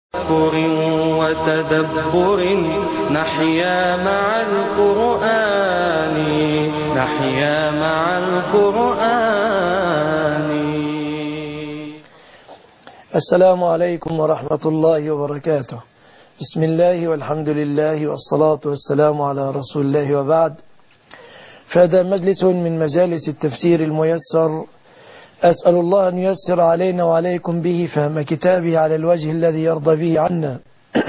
تفكر وتدبر نحيا مع القرآن نحيا مع القرآن. السلام عليكم ورحمة الله وبركاته. بسم الله والحمد لله والصلاة والسلام على رسول الله وبعد. فهذا مجلس من مجالس التفسير الميسر، أسأل الله أن ييسر علينا وعليكم به فهم كتابه على الوجه الذي يرضى به عنا،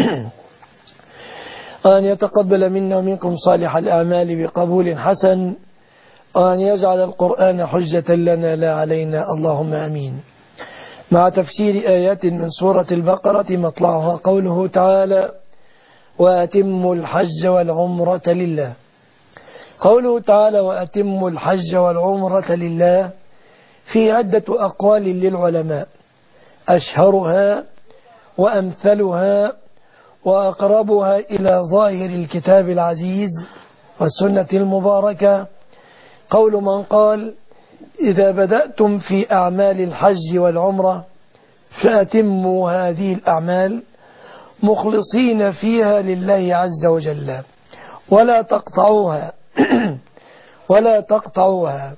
أن يتقبل منا ومنكم صالح الأعمال بقبول حسن، وأن يجعل القرآن حجة لنا لا علينا، اللهم أمين. مع تفسير آيات من سورة البقرة مطلعها قوله تعالى: وأتموا الحج والعمرة لله. قوله تعالى وأتموا الحج والعمرة لله في عدة أقوال للعلماء، أشهرها وأمثلها وأقربها إلى ظاهر الكتاب العزيز والسنة المباركة قول من قال: إذا بدأتم في أعمال الحج والعمرة فأتموا هذه الأعمال مخلصين فيها لله عز وجل ولا تقطعوها ولا تقطعوها،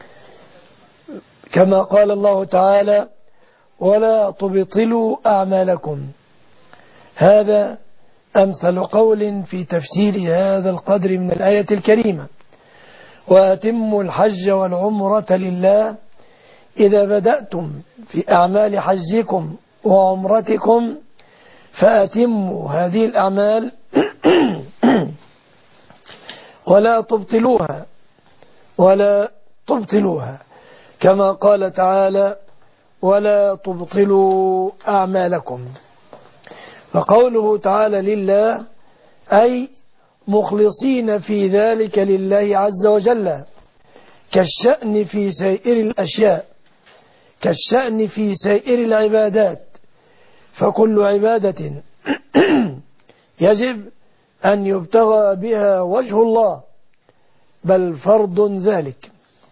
كما قال الله تعالى: ولا تبطلوا أعمالكم. هذا أمثل قول في تفسير هذا القدر من الآية الكريمة. وأتموا الحج والعمرة لله، إذا بدأتم في أعمال حجكم وعمرتكم فأتموا هذه الأعمال ولا تبطلوها كما قال تعالى: ولا تبطلوا أعمالكم. وقوله تعالى لله أي مخلصين في ذلك لله عز وجل، كالشأن في سائر الأشياء، كالشأن في سائر العبادات، فكل عبادة يجب أن يبتغى بها وجه الله، بل فرض ذلك.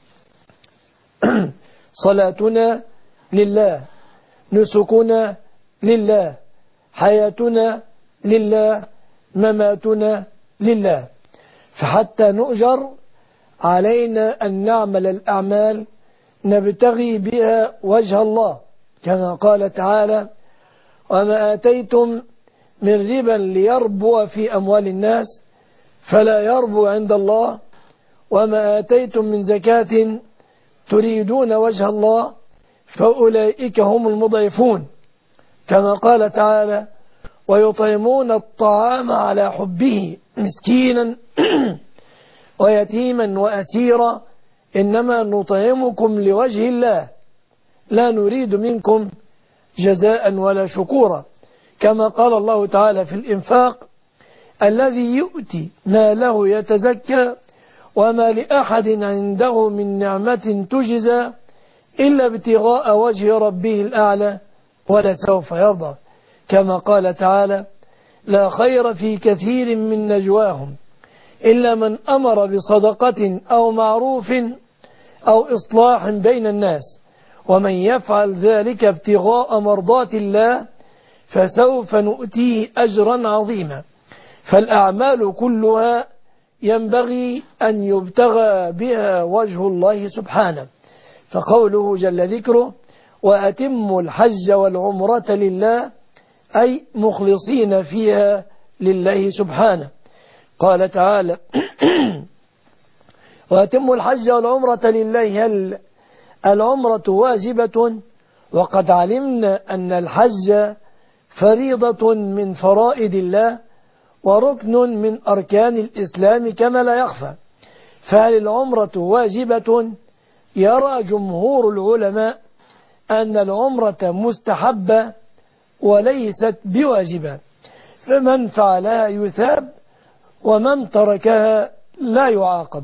صلاتنا لله، نسكنا لله، حياتنا لله، مماتنا لله، فحتى نؤجر علينا أن نعمل الأعمال نبتغي بها وجه الله، كما قال تعالى: وما آتيتم من ربا ليربو في أموال الناس فلا يربو عند الله، وما آتيتم من زكاة تريدون وجه الله فأولئك هم المضعفون، كما قال تعالى: ويطعمون الطعام على حبه مسكينا ويتيما وأسيرا إنما نطعمكم لوجه الله لا نريد منكم جزاء ولا شكورا، كما قال الله تعالى في الإنفاق: الذي يؤتي ماله يتزكى وما لأحد عنده من نعمة تجزى إلا ابتغاء وجه ربه الأعلى ولسوف يرضى، كما قال تعالى: لا خير في كثير من نجواهم إلا من أمر بصدقة أو معروف أو إصلاح بين الناس، ومن يفعل ذلك ابتغاء مرضات الله فسوف نؤتيه أجرا عظيما. فالأعمال كلها ينبغي أن يبتغى بها وجه الله سبحانه، فقوله جل ذكره: وأتموا الحج والعمرة لله، أي مخلصين فيها لله سبحانه. قال تعالى: وأتموا الحج والعمرة لله. هل العمرة واجبة؟ وقد علمنا أن الحج فريضة من فرائض الله وركن من أركان الإسلام كما لا يخفى، فهل العمرة واجبة؟ يرى جمهور العلماء أن العمرة مستحبة وليست بواجبة، فمن فعلها يثاب ومن تركها لا يعاقب.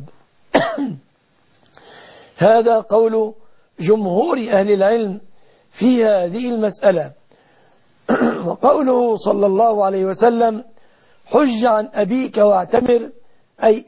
هذا قول جمهور أهل العلم في هذه المسألة. وقوله صلى الله عليه وسلم: حج عن أبيك واعتمر، أي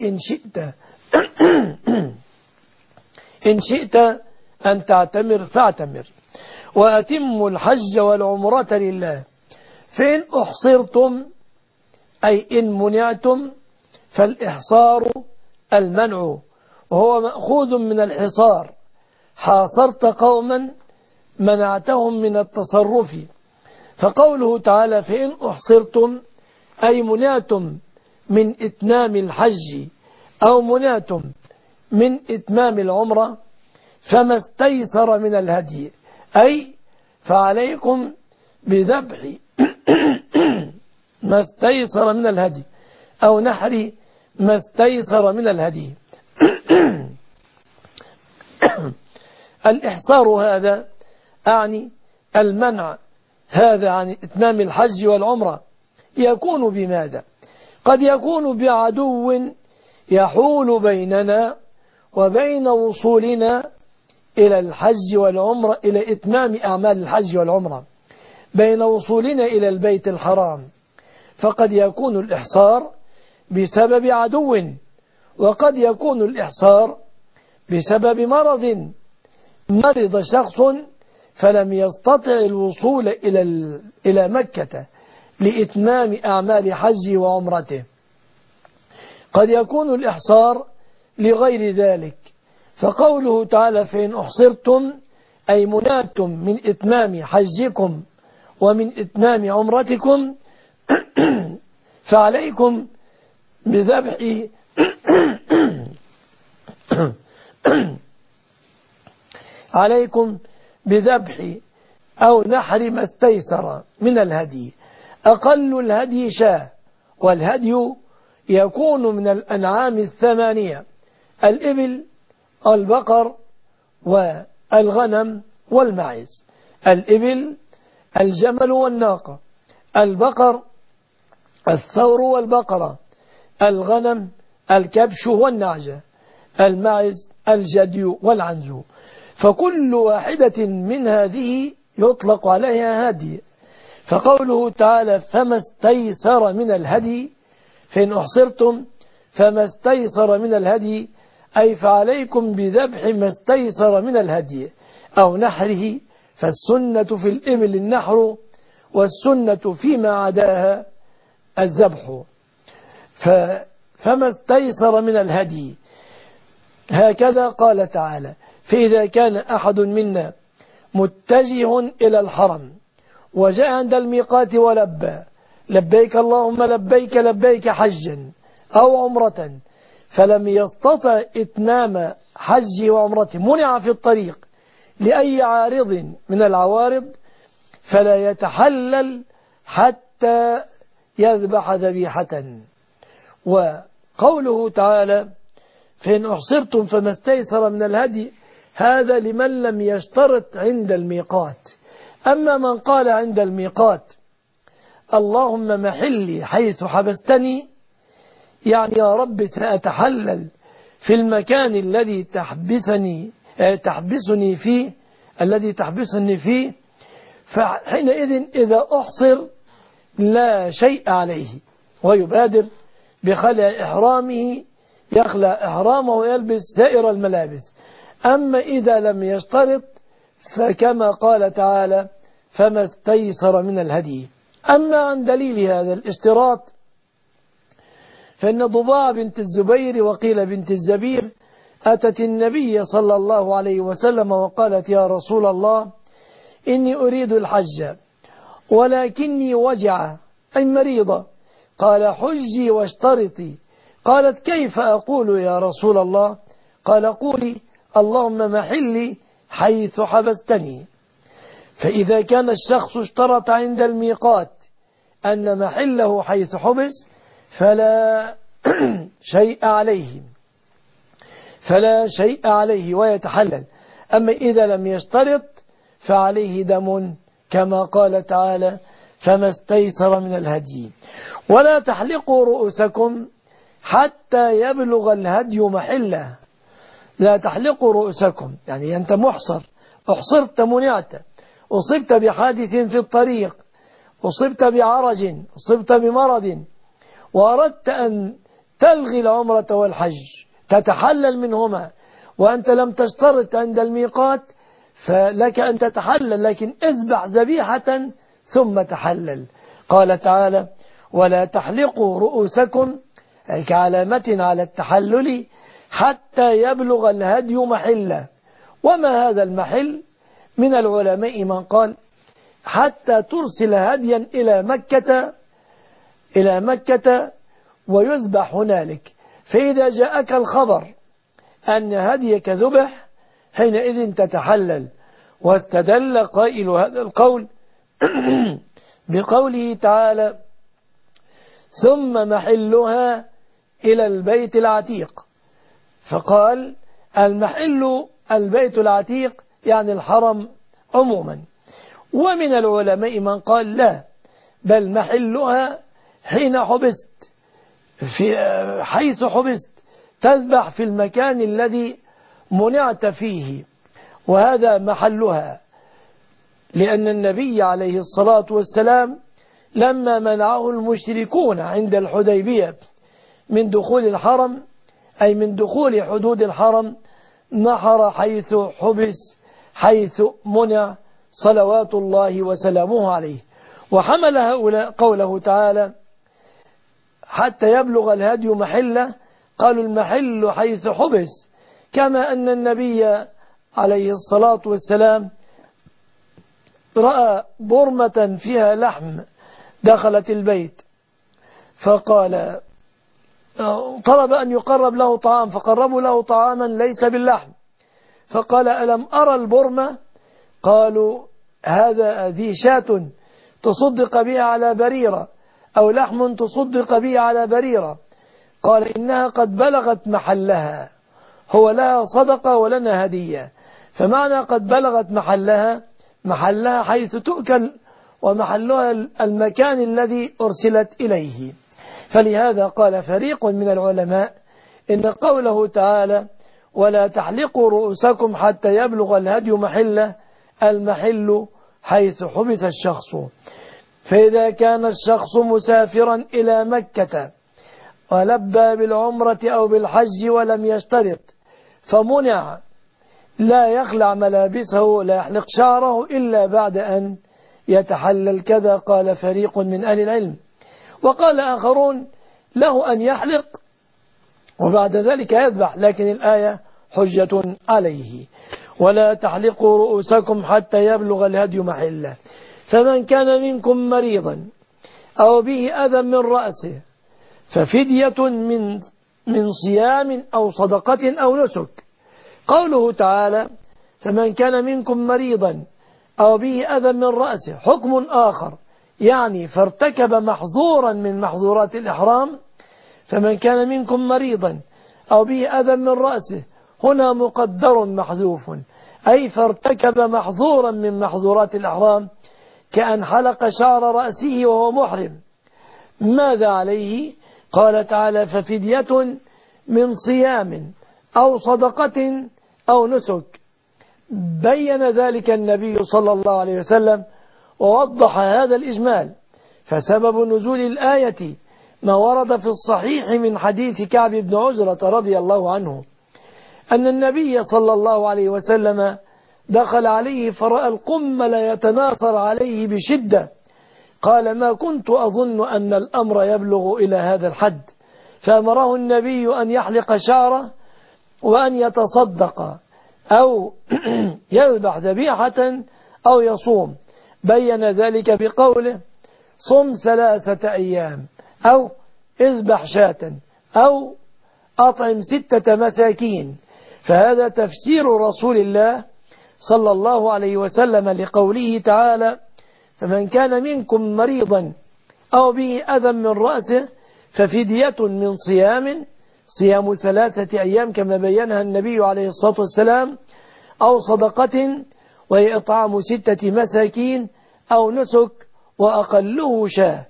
إن شئت أن تعتمر فاعتمر. وأتموا الحج والعمرة لله، فإن أحصرتم أي إن منعتم، فالإحصار المنع، وهو مأخوذ من الحصار، حاصرت قوما منعتهم من التصرف. فقوله تعالى فإن أحصرتم أي منعتم من إتمام الحج أو منعتم من إتمام العمرة، فما استيسر من الهدي أي فعليكم بذبح ما استيسر من الهدي أو نحر ما استيسر من الهدي. الإحصار هذا أعني المنع هذا عن إتمام الحج والعمرة، يكون بماذا؟ قد يكون بعدو يحول بيننا وبين وصولنا إلى الحج والعمرة، إلى إتمام أعمال الحج والعمرة، بين وصولنا إلى البيت الحرام. فقد يكون الإحصار بسبب عدو، وقد يكون الإحصار بسبب مرض، مرض شخص فلم يستطع الوصول إلى مكة لإتمام أعمال حجه وعمرته. قد يكون الإحصار لغير ذلك، فقوله تعالى فإن أحصرتم أي منعتم من إتمام حجكم ومن إتمام عمرتكم فعليكم بذبح عليكم بذبح أو نحر ما استيسر من الهدي. أقل الهدي شاة، والهدي يكون من الأنعام 8: الإبل، البقر، والغنم، والمعز. الإبل الجمل والناقة، البقر الثور والبقرة، الغنم الكبش والنعجة، المعز الجدي والعنز. فكل واحدة من هذه يطلق عليها هدي. فقوله تعالى فما استيسر من الهدي، فإن أحصرتم فما استيسر من الهدي أي فعليكم بذبح ما استيسر من الهدي أو نحره، فالسنة في الإبل النحر، والسنة فيما عداها الذبح. فما استيسر من الهدي، هكذا قال تعالى فإذا كان أحد منا متجه إلى الحرم وجاء عند الميقات ولبى لبيك اللهم لبيك لبيك حجا أو عمرة، فلم يستطع إتمام حجه وعمرته، منع في الطريق لأي عارض من العوارض، فلا يتحلل حتى يذبح ذبيحة. وقوله تعالى فإن أحصرتم فما استيسر من الهدي، هذا لمن لم يشترط عند الميقات. أما من قال عند الميقات اللهم محلي حيث حبستني، يعني يا رب سأتحلل في المكان الذي تحبسني فيه، الذي تحبسني فيه، فحينئذ إذا أحصر لا شيء عليه، ويبادر بخلع إحرامه، يخلع إحرامه ويلبس سائر الملابس. أما إذا لم يشترط فكما قال تعالى فما استيسر من الهدي. أما عن دليل هذا الاشتراط، فإن ضباع بنت الزبير وقيل بنت الزبير أتت النبي صلى الله عليه وسلم وقالت يا رسول الله إني أريد الحج ولكني وجعة أي مريضة. قال حجي واشترطي. قالت كيف أقول يا رسول الله؟ قال قولي اللهم محلي حيث حبستني. فإذا كان الشخص اشترط عند الميقات أن محله حيث حبس فلا شيء عليه ويتحلل. أما إذا لم يشترط فعليه دم، كما قال تعالى فما استيسر من الهدي. ولا تحلقوا رؤوسكم حتى يبلغ الهدي محله. لا تحلقوا رؤوسكم، يعني أنت محصر، أحصرت منعت، أصبت بحادث في الطريق، أصبت بعرج، أصبت بمرض، وأردت أن تلغي العمرة والحج تتحلل منهما، وأنت لم تشترط عند الميقات، فلك أن تتحلل، لكن اذبح ذبيحة ثم تحلل. قال تعالى: ولا تحلقوا رؤوسكم، أي كعلامة على التحلل، حتى يبلغ الهدي محله. وما هذا المحل؟ من العلماء من قال حتى ترسل هديا إلى مكة ويذبح هنالك، فإذا جاءك الخبر أن هديك ذبح حينئذ تتحلل. واستدل قائل هذا القول بقوله تعالى: ثم محلها إلى البيت العتيق، فقال المحل البيت العتيق يعني الحرم عموما. ومن العلماء من قال لا، بل محلها حين حبست، حيث حبست تذبح في المكان الذي منعت فيه، وهذا محلها، لأن النبي عليه الصلاة والسلام لما منعه المشركون عند الحديبية من دخول الحرم، أي من دخول حدود الحرم، نحر حيث حبس، حيث منع، صلوات الله وسلامه عليه. وحمل هؤلاء قوله تعالى: حتى يبلغ الهدي محله، قالوا المحل حيث حبس، كما أن النبي عليه الصلاة والسلام رأى برمة فيها لحم دخلت البيت، فقال طلب أن يقرب له طعام، فقربوا له طعاما ليس باللحم، فقال: ألم أرى البرمة؟ قالوا: هذه شاة تصدق بها على بريرة، أو لحم تصدق به على بريرة. قال: إنها قد بلغت محلها، هو لها صدقة ولنا هدية. فمعنى قد بلغت محلها حيث تؤكل، ومحلها المكان الذي أرسلت إليه. فلهذا قال فريق من العلماء إن قوله تعالى: ولا تحلقوا رؤوسكم حتى يبلغ الهدي محله، المحل حيث حبس الشخص. فإذا كان الشخص مسافرا إلى مكة ولبى بالعمرة أو بالحج ولم يشترط، فمنع، لا يخلع ملابسه، لا يحلق شعره إلا بعد أن يتحلل، كذا قال فريق من أهل العلم. وقال آخرون له أن يحلق وبعد ذلك يذبح، لكن الآية حجة عليه. ولا تحلقوا رؤوسكم حتى يبلغ الهدي محله، فمن كان منكم مريضا أو به أذى من رأسه ففدية من صيام أو صدقة أو نسك. قوله تعالى: فمن كان منكم مريضا أو به أذى من رأسه، حكم آخر، يعني فارتكب محظورا من محظورات الإحرام. فمن كان منكم مريضا أو به أذى من رأسه، هنا مقدر محذوف، أي فارتكب محظورا من محظورات الإحرام، كأن حلق شعر رأسه وهو محرم. ماذا عليه؟ قال تعالى: ففدية من صيام أو صدقة أو نسك. بين ذلك النبي صلى الله عليه وسلم ووضح هذا الإجمال. فسبب نزول الآية ما ورد في الصحيح من حديث كعب بن عجرة رضي الله عنه أن النبي صلى الله عليه وسلم دخل عليه فرأى القمل يتناثر عليه بشدة، قال: ما كنت أظن أن الأمر يبلغ إلى هذا الحد، فأمره النبي أن يحلق شعره وأن يتصدق أو يذبح ذبيحة أو يصوم. بين ذلك بقوله: صم 3 أيام، أو اذبح شاة، أو أطعم 6 مساكين. فهذا تفسير رسول الله صلى الله عليه وسلم لقوله تعالى: فمن كان منكم مريضا أو به أذى من رأسه ففدية من صيام 3 أيام كما بينها النبي عليه الصلاة والسلام، أو صدقة وهي إطعام 6 مساكين، أو نسك وأقله شاة.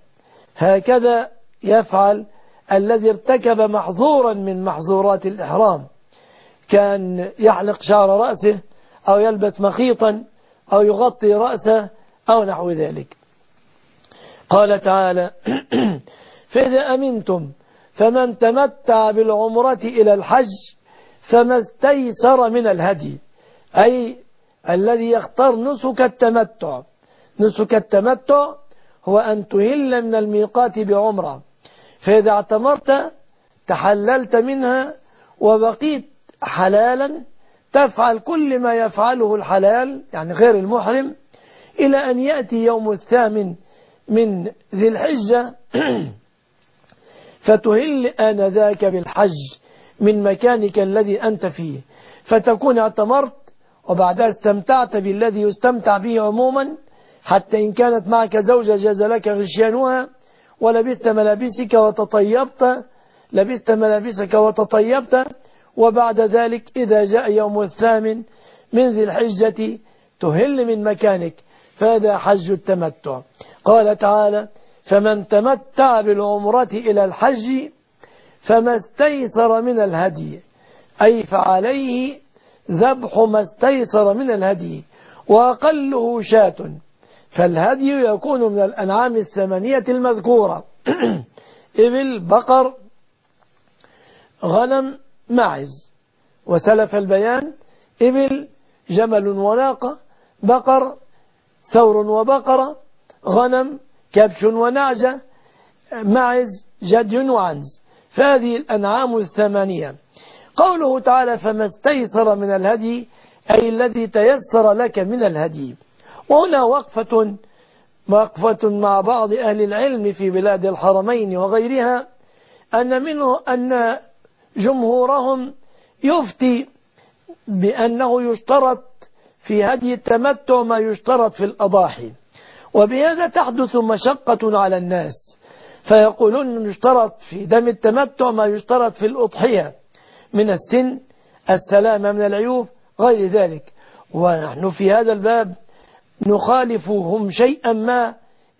هكذا يفعل الذي ارتكب محظورا من محظورات الإحرام، كان يحلق شعر رأسه أو يلبس مخيطا أو يغطي رأسه أو نحو ذلك. قال تعالى: فإذا أمنتم فمن تمتع بالعمرة إلى الحج فما استيسر من الهدي، أي الذي يختار نسك التمتع. نسك التمتع هو أن تهل من الميقات بعمرة، فإذا اعتمرت تحللت منها وبقيت حلالا، تفعل كل ما يفعله الحلال يعني غير المحرم إلى أن يأتي يوم الثامن من ذي الحجة فتهل آنذاك بالحج من مكانك الذي أنت فيه، فتكون اعتمرت وبعدها استمتعت بالذي يستمتع به عموما، حتى إن كانت معك زوجة جاز لك غشيانها، ولبست ملابسك وتطيبت، لبست ملابسك وتطيبت، وبعد ذلك إذا جاء يوم الثامن من ذي الحجة تهل من مكانك، فهذا حج التمتع. قال تعالى: فمن تمتع بالعمرة إلى الحج فما استيسر من الهدي، أي فعليه ذبح ما استيسر من الهدي، وأقله شاة، فالهدي يكون من الأنعام الثمانية المذكورة إبل، بقر، غنم، معز. وسلف البيان: إبل، جمل وناقة، بقر، ثور وبقرة، غنم، كبش ونعجة، معز، جدي وعنز، فهذه الأنعام الثمانية. قوله تعالى: فما استيسر من الهدي، أي الذي تيسر لك من الهدي. وهنا وقفة مع بعض أهل العلم في بلاد الحرمين وغيرها، أن جمهورهم يفتي بأنه يشترط في هدي التمتع ما يشترط في الأضاحي، وبهذا تحدث مشقة على الناس، فيقولون يشترط في دم التمتع ما يشترط في الأضحية من السن، السلامة من العيوب، غير ذلك. ونحن في هذا الباب نخالفهم شيئا ما،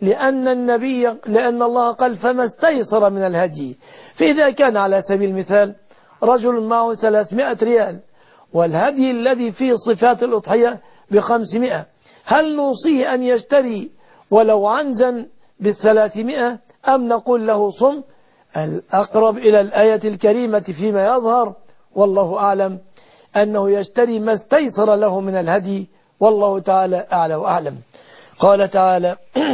لأن الله قال: فما استيسر من الهدي. فإذا كان على سبيل المثال رجل معه 300 ريال والهدي الذي فيه صفات الأضحية ب500، هل نوصيه أن يشتري ولو عنزا ب300 أم نقول له صم؟ الأقرب إلى الآية الكريمة فيما يظهر والله أعلم أنه يشتري ما استيسر له من الهدي، والله تعالى أعلى وأعلم. قال تعالى: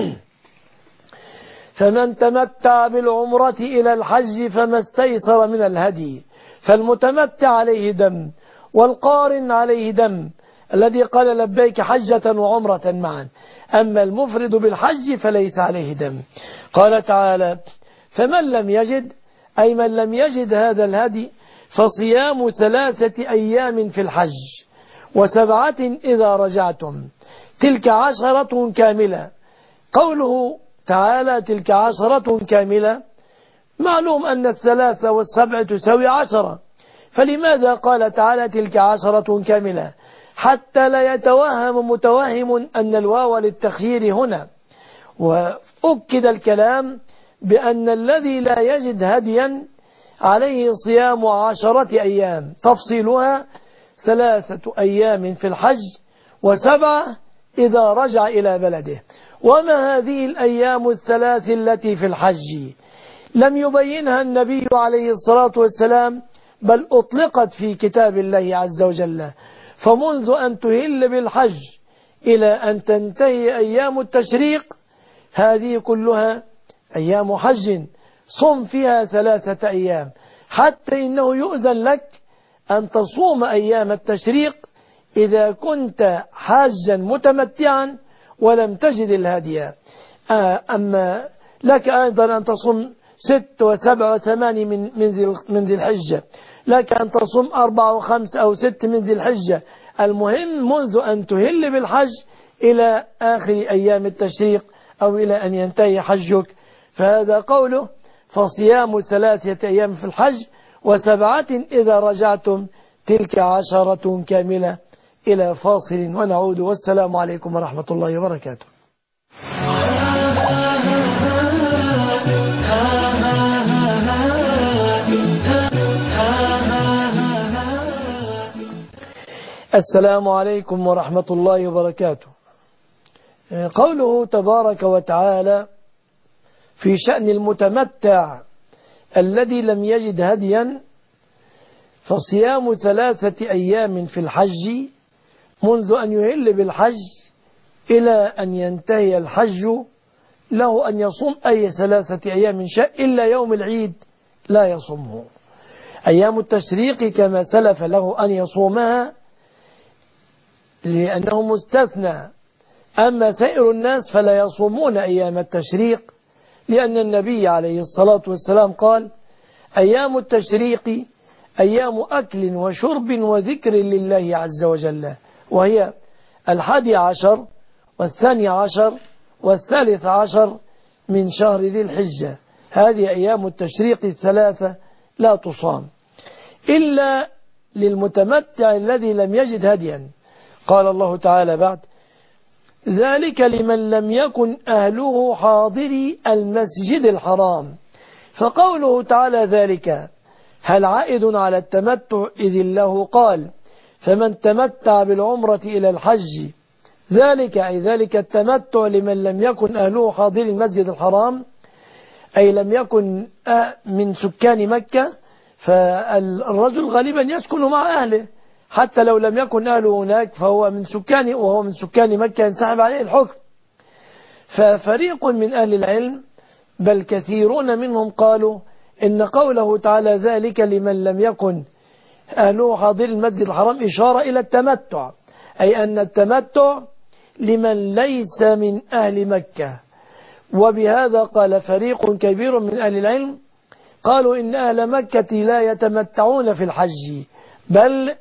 فمن تمتع بالعمرة إلى الحج فما استيسر من الهدي، فالمتمتع عليه دم، والقارن عليه دم، الذي قال لبيك حجة وعمرة معا، أما المفرد بالحج فليس عليه دم. قال تعالى: فمن لم يجد، أي من لم يجد هذا الهدي، فصيام 3 أيام في الحج و7 إذا رجعتم، تلك 10 كاملة. قوله تعالى تلك 10 كاملة، معلوم أن 3 و7 تساوي 10، فلماذا قال تعالى تلك 10 كاملة؟ حتى لا يتوهم متوهم أن الواو للتخيير هنا. وأكد الكلام بأن الذي لا يجد هديا عليه صيام 10 أيام، تفصيلها 3 أيام في الحج و7 إذا رجع إلى بلده. وما هذه الأيام 3 التي في الحج؟ لم يبينها النبي عليه الصلاة والسلام، بل أطلقت في كتاب الله عز وجل. فمنذ أن تهل بالحج إلى أن تنتهي أيام التشريق، هذه كلها أيام حج، صم فيها 3 أيام، حتى إنه يؤذن لك أن تصوم أيام التشريق إذا كنت حاجا متمتعا ولم تجد الهدي. أما لك أيضا أن تصوم 6 و7 و8 من ذي الحجة، لك أن تصوم 4 و5 أو 6 من ذي الحجة. المهم منذ أن تهل بالحج إلى آخر أيام التشريق أو إلى أن ينتهي حجك. فهذا قوله: فصيام 3 أيام في الحج و7 إذا رجعتم، تلك 10 كاملة. إلى فاصل ونعود، والسلام عليكم ورحمة الله وبركاته. السلام عليكم ورحمة الله وبركاته. قوله تبارك وتعالى في شأن المتمتع الذي لم يجد هديا: فصيام 3 أيام في الحج، منذ أن يهل بالحج إلى أن ينتهي الحج له أن يصوم أي 3 أيام شاء إلا يوم العيد لا يصومه. أيام التشريق كما سلف له أن يصومها لأنه مستثنى، أما سائر الناس فلا يصومون أيام التشريق، لأن النبي عليه الصلاة والسلام قال: أيام التشريق أيام أكل وشرب وذكر لله عز وجل، وهي 11 و12 و13 من شهر ذي الحجة. هذه أيام التشريق 3 لا تصام إلا للمتمتع الذي لم يجد هديا. قال الله تعالى بعد: ذلك لمن لم يكن أهله حاضري المسجد الحرام. فقوله تعالى ذلك هل عائد على التمتع، إذ الله قال: فمن تمتع بالعمرة إلى الحج. ذلك أي ذلك التمتع لمن لم يكن أهله حاضري المسجد الحرام، أي لم يكن من سكان مكة، فالرجل غالبا يسكن مع أهله حتى لو لم يكن أهله هناك، فهو من سكان مكة ينسحب عليه الحكم. ففريق من أهل العلم بل كثيرون منهم قالوا إن قوله تعالى ذلك لمن لم يكن أهله حاضر المسجد الحرام إشارة إلى التمتع، أي أن التمتع لمن ليس من أهل مكة. وبهذا قال فريق كبير من أهل العلم، قالوا إن أهل مكة لا يتمتعون في الحج بل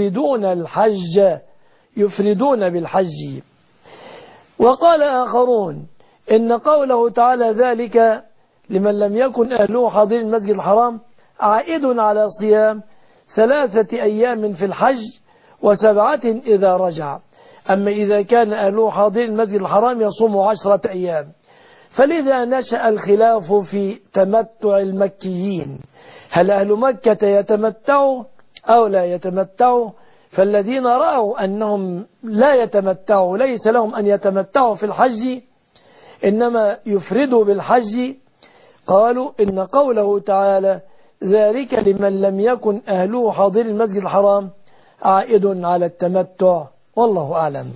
يفردون بالحج. وقال آخرون إن قوله تعالى ذلك لمن لم يكن أهله حاضر المسجد الحرام عائد على صيام 3 أيام في الحج و7 إذا رجع. أما إذا كان أهله حاضر المسجد الحرام يصوم 10 أيام. فلذا نشأ الخلاف في تمتع المكيين، هل أهل مكة يتمتعوا أو لا يتمتعوا؟ فالذين رأوا أنهم لا يتمتعوا، ليس لهم أن يتمتعوا في الحج إنما يفردوا بالحج، قالوا إن قوله تعالى ذلك لمن لم يكن أهله حاضر المسجد الحرام عائد على التمتع، والله أعلم.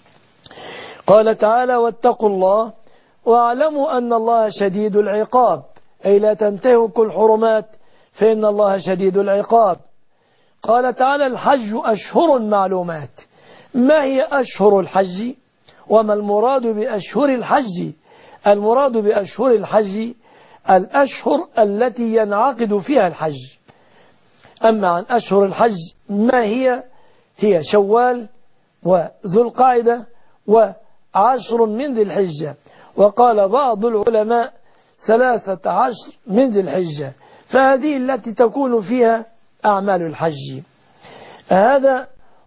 قال تعالى: واتقوا الله واعلموا أن الله شديد العقاب، أي لا تنتهكوا الحرمات فإن الله شديد العقاب. قال تعالى: الحج أشهر معلومات. ما هي أشهر الحج وما المراد بأشهر الحج؟ المراد بأشهر الحج الأشهر التي ينعقد فيها الحج. أما عن أشهر الحج ما هي شوال وذو القعدة و10 من ذي الحجة. وقال بعض العلماء 13 من ذي الحجة، فهذه التي تكون فيها أعمال الحج. هذا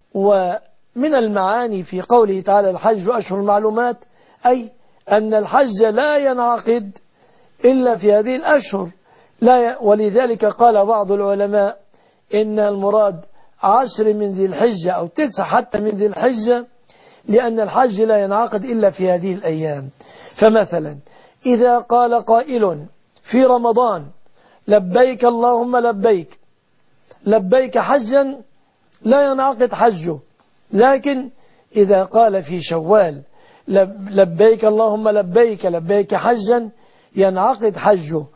ومن المعاني في قوله تعالى الحج أشهر معلومات، أي أن الحج لا ينعقد إلا في هذه الأشهر. ولذلك قال بعض العلماء إن المراد 10 من ذي الحجة أو 9 حتى من ذي الحجة، لأن الحج لا ينعقد إلا في هذه الأيام. فمثلا إذا قال قائل في رمضان لبيك اللهم لبيك، لبيك حجا لا ينعقد حجه، لكن إذا قال في شوال لبيك اللهم لبيك لبيك حجا ينعقد حجه.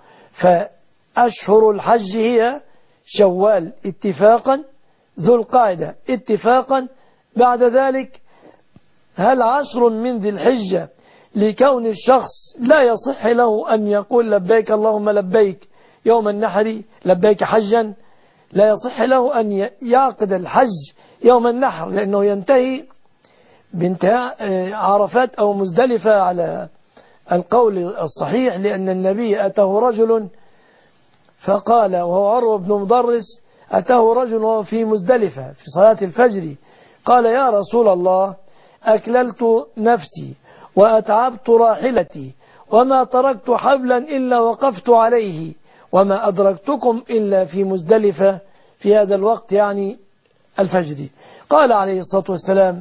فأشهر الحج هي شوال اتفاقا، ذو القعدة اتفاقا، بعد ذلك هل 10 من ذي الحجة، لكون الشخص لا يصح له أن يقول لبيك اللهم لبيك يوم النحر لبيك حجا، لا يصح له أن يعقد الحج يوم النحر، لأنه ينتهي بانتهاء عرفات أو مزدلفة على القول الصحيح، لأن النبي أتاه رجل فقال، وهو عروة بن مضرس، أتاه رجل وهو في مزدلفة في صلاة الفجر، قال: يا رسول الله، أكللت نفسي وأتعبت راحلتي وما تركت حبلا إلا وقفت عليه وما أدركتكم إلا في مزدلفة في هذا الوقت، يعني الفجر. قال عليه الصلاة والسلام: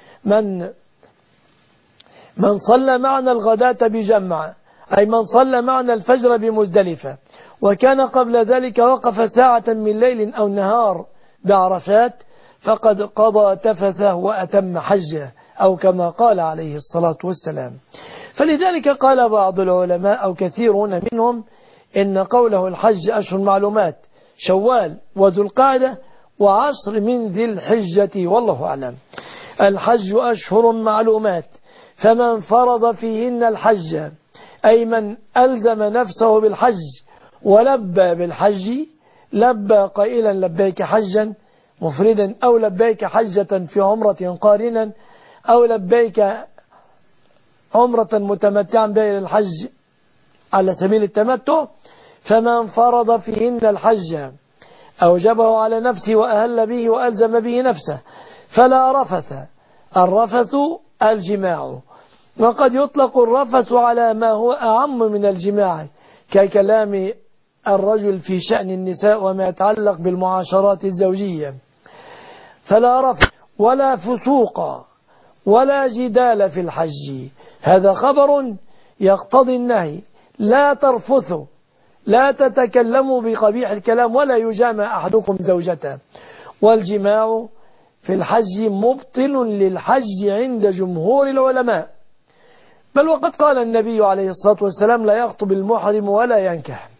من صلى معنا الغداة بجمع، أي من صلى معنا الفجر بمزدلفة وكان قبل ذلك وقف ساعة من ليل أو نهار بعرفات فقد قضى تفثه وأتم حجه، أو كما قال عليه الصلاة والسلام. فلذلك قال بعض العلماء أو كثيرون منهم إن قوله الحج أشهر معلومات شوال وذو القعدة وعشر من ذي الحجة والله أعلم. الحج أشهر معلومات، فمن فرض فيهن الحج أي من ألزم نفسه بالحج ولبى بالحج، لبى قائلا لبيك حجا مفردا أو لبيك حجة في عمرة قارنا أو لبيك عمرة متمتعا بها الحج على سبيل التمتع، فمن فرض فيهن الحج أوجبه على نفسه وأهل به وألزم به نفسه فلا رفث. الرفث الجماع، وقد يطلق الرفث على ما هو أعم من الجماع ككلام الرجل في شأن النساء وما يتعلق بالمعاشرات الزوجية. فلا رفث ولا فسوق ولا جدال في الحج، هذا خبر يقتضي النهي. لا ترفثوا، لا تتكلموا بقبيح الكلام ولا يجامع أحدكم زوجته. والجماع في الحج مبطل للحج عند جمهور العلماء، بل وقد قال النبي عليه الصلاة والسلام لا يخطب المحرم ولا ينكح.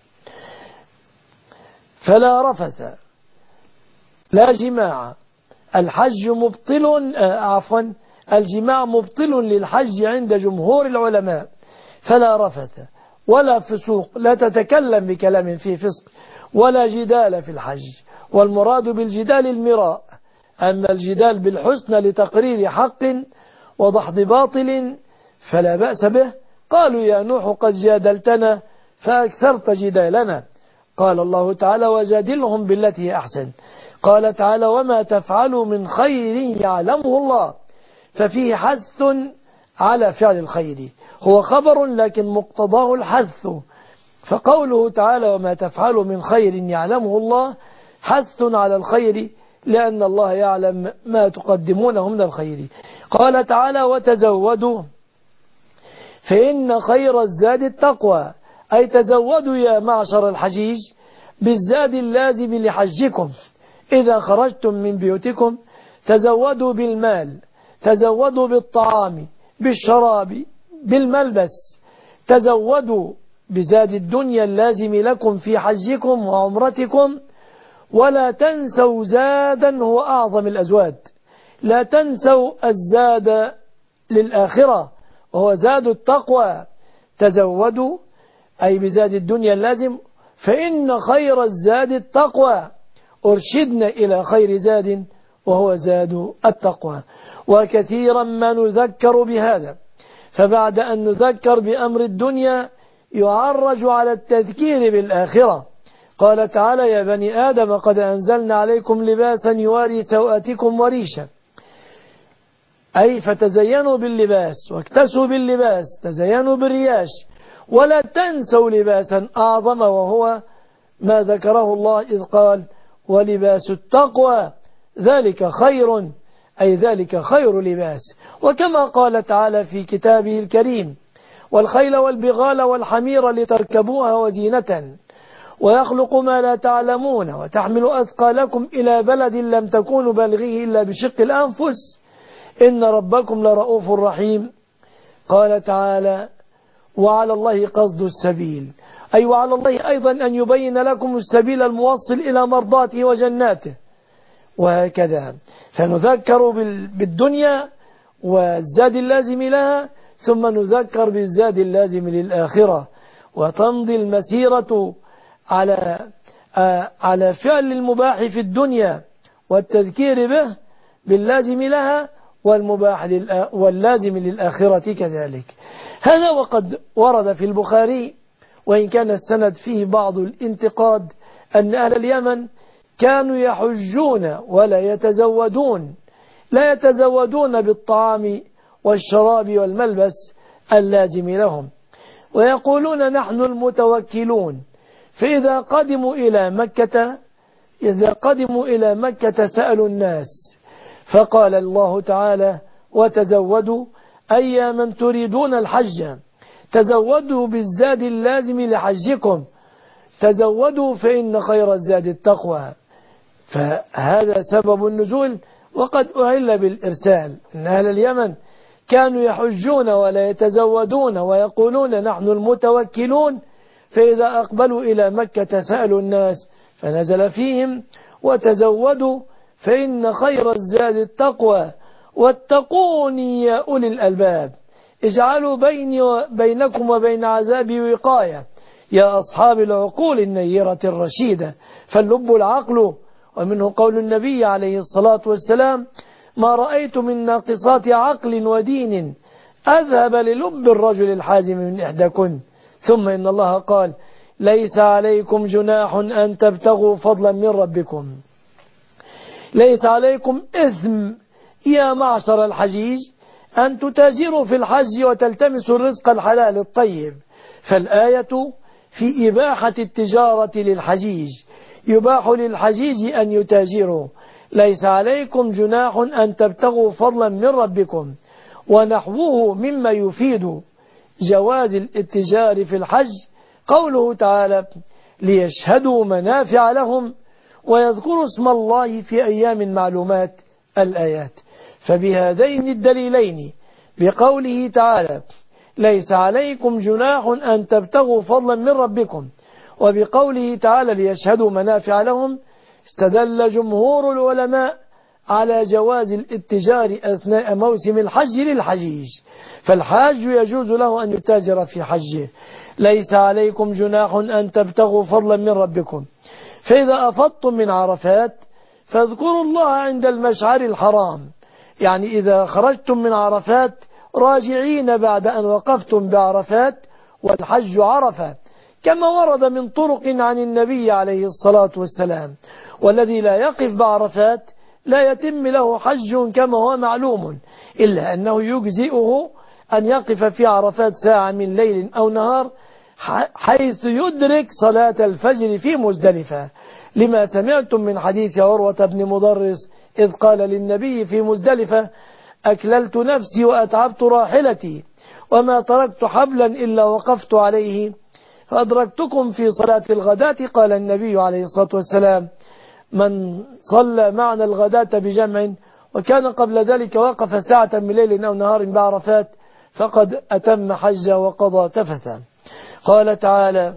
فلا رفث لا جماع، الحج مبطل الجماع مبطل للحج عند جمهور العلماء. فلا رفث ولا فسوق، لا تتكلم بكلام فيه فسق، ولا جدال في الحج. والمراد بالجدال المراء، أما الجدال بالحسنى لتقرير حق وضحض باطل فلا بأس به. قالوا يا نوح قد جادلتنا فأكثرت جدالنا. قال الله تعالى وجادلهم بالتي هي أحسن. قال تعالى وما تفعلوا من خير يعلمه الله، ففيه حث على فعل الخير، هو خبر لكن مقتضاه الحث. فقوله تعالى وما تفعلوا من خير يعلمه الله حث على الخير، لأن الله يعلم ما تقدمونه من الخير. قال تعالى وتزودوا فإن خير الزاد التقوى، أي تزودوا يا معشر الحجيج بالزاد اللازم لحجكم. إذا خرجتم من بيوتكم تزودوا بالمال، تزودوا بالطعام بالشراب بالملبس، تزودوا بزاد الدنيا اللازم لكم في حجكم وعمرتكم. ولا تنسوا زادا هو أعظم الأزواد، لا تنسوا الزاد للآخرة وهو زاد التقوى. تزودوا أي بزاد الدنيا اللازم، فإن خير الزاد التقوى، أرشدنا إلى خير زاد وهو زاد التقوى. وكثيرا ما نذكر بهذا، فبعد أن نذكر بأمر الدنيا يعرج على التذكير بالآخرة. قال تعالى يا بني آدم قد أنزلنا عليكم لباسا يواري سوآتكم وريشا، أي فتزينوا باللباس واكتسوا باللباس، تزينوا بالرياش. ولا تنسوا لباسا أعظم وهو ما ذكره الله إذ قال ولباس التقوى ذلك خير، أي ذلك خير لباس. وكما قال تعالى في كتابه الكريم والخيل والبغال والحمير لتركبوها وزينة ويخلق ما لا تعلمون وتحمل أثقالكم إلى بلد لم تكونوا بالغيه إلا بشق الأنفس إن ربكم لرؤوف رحيم. قال تعالى وعلى الله قصد السبيل، أي وعلى الله أيضا أن يبين لكم السبيل الموصل إلى مرضاته وجناته. وهكذا فنذكر بالدنيا والزاد اللازم لها، ثم نذكر بالزاد اللازم للآخرة، وتمضي المسيرة على فعل المباح في الدنيا والتذكير به باللازم لها والمباح واللازم للآخرة كذلك. هذا وقد ورد في البخاري، وإن كان السند فيه بعض الانتقاد، أن أهل اليمن كانوا يحجون ولا يتزودون، لا يتزودون بالطعام والشراب والملبس اللازم لهم، ويقولون نحن المتوكلون. فإذا قدموا إلى مكة سألوا الناس، فقال الله تعالى وتزودوا أي من تريدون الحج تزودوا بالزاد اللازم لحجكم، تزودوا فإن خير الزاد التقوى. فهذا سبب النزول. وقد أعل بالإرسال أن أهل اليمن كانوا يحجون ولا يتزودون ويقولون نحن المتوكلون، فإذا أقبلوا إلى مكة سألوا الناس فنزل فيهم وتزودوا فإن خير الزاد التقوى واتقوني يا أولي الألباب، اجعلوا بيني وبينكم وبين عذابي وقاية يا أصحاب العقول النيرة الرشيدة، فاللب العقل. ومنه قول النبي عليه الصلاة والسلام ما رأيت من ناقصات عقل ودين أذهب للب الرجل الحازم من إحداكن. ثم إن الله قال ليس عليكم جناح أن تبتغوا فضلا من ربكم، ليس عليكم إثم يا معشر الحجيج أن تتاجروا في الحج وتلتمسوا الرزق الحلال الطيب. فالآية في إباحة التجارة للحجيج، يباح للحجيج أن يتاجروا، ليس عليكم جناح أن تبتغوا فضلا من ربكم. ونحوه مما يفيد جواز الاتجار في الحج قوله تعالى ليشهدوا منافع لهم ويذكروا اسم الله في أيام معلومات الآيات. فبهذين الدليلين بقوله تعالى ليس عليكم جناح أن تبتغوا فضلا من ربكم، وبقوله تعالى ليشهدوا منافع لهم، استدل جمهور العلماء على جواز الاتجار أثناء موسم الحج للحجيج، فالحاج يجوز له أن يتاجر في حجه. ليس عليكم جناح أن تبتغوا فضلا من ربكم، فإذا أفضتم من عرفات فاذكروا الله عند المشعر الحرام، يعني إذا خرجتم من عرفات راجعين بعد أن وقفتم بعرفات، والحج عرفة كما ورد من طرق عن النبي عليه الصلاة والسلام. والذي لا يقف بعرفات لا يتم له حج كما هو معلوم، إلا أنه يجزئه أن يقف في عرفات ساعة من ليل أو نهار حيث يدرك صلاة الفجر في مزدلفة، لما سمعتم من حديث عروة بن مضرس إذ قال للنبي في مزدلفة أكللت نفسي وأتعبت راحلتي وما تركت حبلا إلا وقفت عليه فأدركتكم في صلاة الغداة. قال النبي عليه الصلاة والسلام من صلى معنا الغداة بجمع وكان قبل ذلك وقف ساعة من ليل أو نهار بعرفات فقد أتم حجه وقضى تفثا. قال تعالى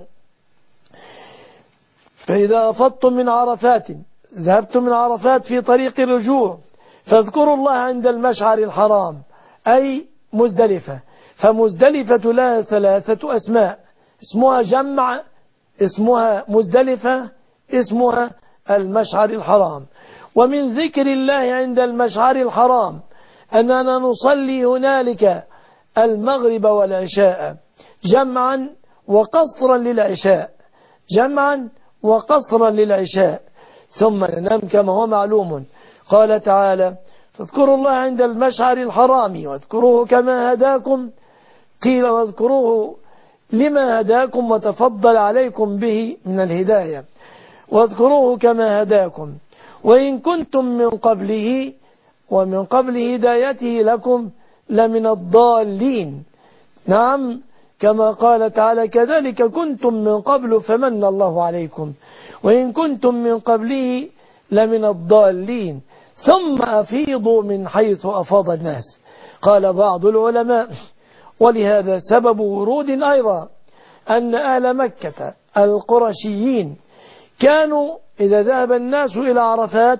فإذا أفضتم من عرفات ذهبتم من عرفات في طريق الرجوع فاذكروا الله عند المشعر الحرام أي مزدلفة. فمزدلفة لها ثلاثة أسماء، اسمها جمع، اسمها مزدلفة، اسمها المشعر الحرام. ومن ذكر الله عند المشعر الحرام أننا نصلي هنالك المغرب والعشاء جمعا وقصرا للعشاء، جمعا وقصرا للعشاء، ثم ننام كما هو معلوم. قال تعالى فاذكروا الله عند المشعر الحرام واذكروه كما هداكم، قيل واذكروه لما هداكم وتفضل عليكم به من الهداية، واذكروه كما هداكم وإن كنتم من قبله ومن قبل هدايته لكم لمن الضالين. نعم كما قال تعالى كذلك كنتم من قبل فمن الله عليكم وإن كنتم من قبله لمن الضالين ثم أفيضوا من حيث أفاض الناس. قال بعض العلماء ولهذا سبب ورود أيضا أن أهل مكة القرشيين كانوا إذا ذهب الناس إلى عرفات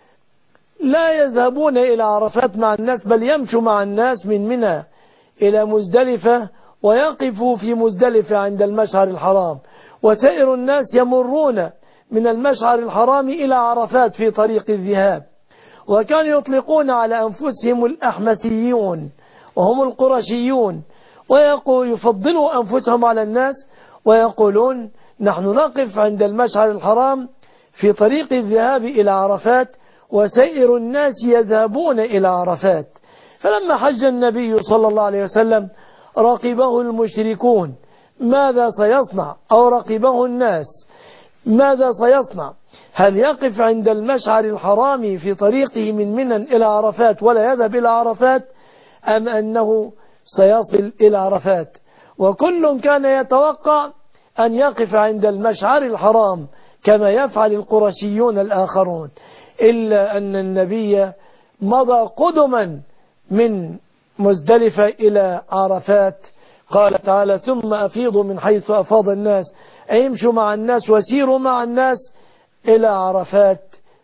لا يذهبون إلى عرفات مع الناس بل يمشوا مع الناس من منى إلى مزدلفة ويقفوا في مزدلفة عند المشعر الحرام، وسائر الناس يمرون من المشعر الحرام إلى عرفات في طريق الذهاب. وكانوا يطلقون على أنفسهم الأحمسيون وهم القرشيون، ويفضلوا أنفسهم على الناس ويقولون نحن نقف عند المشعر الحرام في طريق الذهاب إلى عرفات وسائر الناس يذهبون إلى عرفات. فلما حج النبي صلى الله عليه وسلم رقبه المشركون ماذا سيصنع، أو رقبه الناس ماذا سيصنع، هل يقف عند المشعر الحرام في طريقه من منى إلى عرفات ولا يذهب إلى عرفات، أم أنه سيصل إلى عرفات؟ وكل كان يتوقع أن يقف عند المشعر الحرام كما يفعل القرشيون الآخرون، إلا أن النبي مضى قدما من مزدلفة إلى عرفات. قال تعالى ثم أفيضوا من حيث أفاض الناس، أي امشوا مع الناس وسيروا مع الناس إلى عرفات.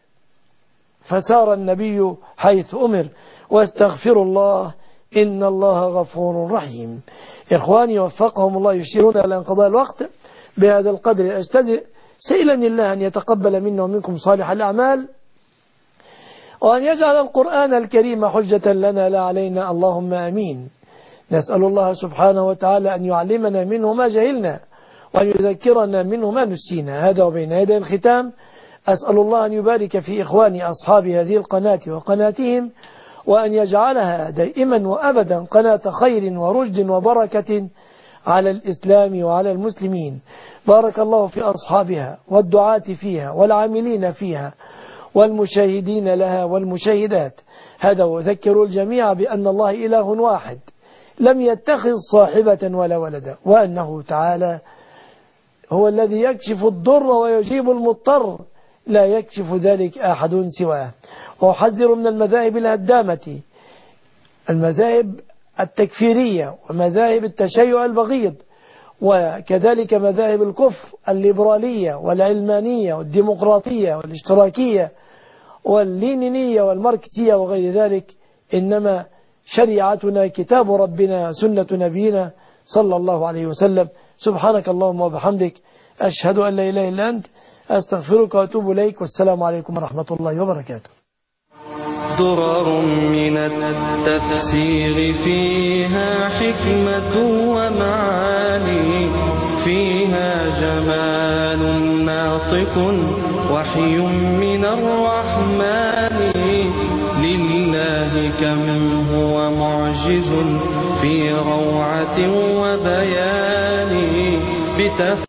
فسار النبي حيث أمر. واستغفروا الله إن الله غفور رحيم. إخواني وفقهم الله، يشيرون إلى انقضاء الوقت. بهذا القدر أجتزئ سئلا الله أن يتقبل منا ومنكم صالح الأعمال، وأن يجعل القرآن الكريم حجة لنا لا علينا، اللهم آمين. نسأل الله سبحانه وتعالى أن يعلمنا منه ما جهلنا وأن يذكرنا منه ما نسينا. هذا وبين يدي الختام أسأل الله أن يبارك في إخواني أصحاب هذه القناة وقناتهم، وأن يجعلها دائما وأبدا قناة خير ورشد وبركة على الإسلام وعلى المسلمين. بارك الله في أصحابها والدعاة فيها والعاملين فيها والمشاهدين لها والمشاهدات. هذا وذكر الجميع بأن الله إله واحد لم يتخذ صاحبة ولا ولدا، وأنه تعالى هو الذي يكشف الضر ويجيب المضطر، لا يكشف ذلك أحد سواه. وأحذر من المذاهب الهدامة، المذاهب التكفيرية ومذاهب التشيع البغيض، وكذلك مذاهب الكفر الليبرالية والعلمانية والديمقراطية والاشتراكية واللينينية والماركسية وغير ذلك. إنما شريعتنا كتاب ربنا سنة نبينا صلى الله عليه وسلم. سبحانك اللهم وبحمدك، أشهد أن لا إله إلا أنت، أستغفرك وأتوب إليك، والسلام عليكم ورحمة الله وبركاته. درر من التفسير فيها حكمة ومعاني، فيها جمال ناطق وحي من الرحمن. لله كم هو معجز في روعة وبيان.